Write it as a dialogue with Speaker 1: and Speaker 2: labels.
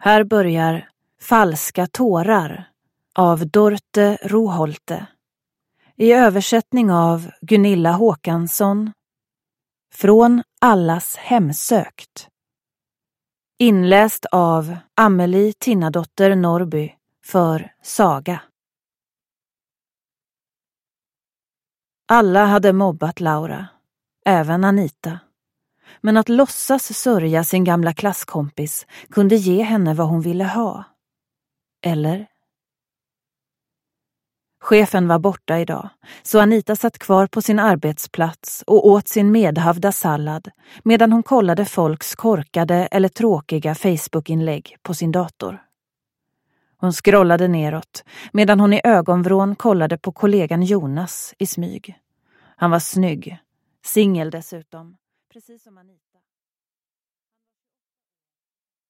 Speaker 1: Här börjar Falska tårar av Dorte Roholte. I översättning av Gunilla Håkansson. Från allas hemsökt. Inläst av Amelie Tinnadotter Norby för Saga. Alla hade mobbat Laura, även Anita. Men att låtsas sörja sin gamla klasskompis kunde ge henne vad hon ville ha. Eller? Chefen var borta idag, så Anita satt kvar på sin arbetsplats och åt sin medhavda sallad medan hon kollade folks korkade eller tråkiga Facebook-inlägg på sin dator. Hon scrollade neråt medan hon i ögonvrån kollade på kollegan Jonas i smyg. Han var snygg, singel dessutom, precis som Anita.